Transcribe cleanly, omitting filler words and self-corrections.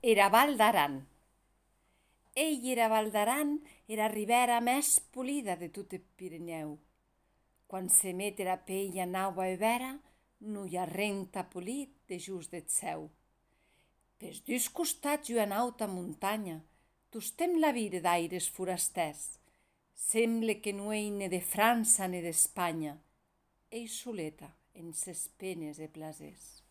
Era Val d'Aran. Ei era Val d'Aran era ribèra mès polida de tot eth Pirineu. Quan se met era peia naua e bèra, non i a renta polit de jos deth cèu. Pes dus costats ua auta montanha, tostemp la vire d'aires forastèrs. Semble que non ei ne de França ne d'Espanha. Ei soleta en ses penes e plasers.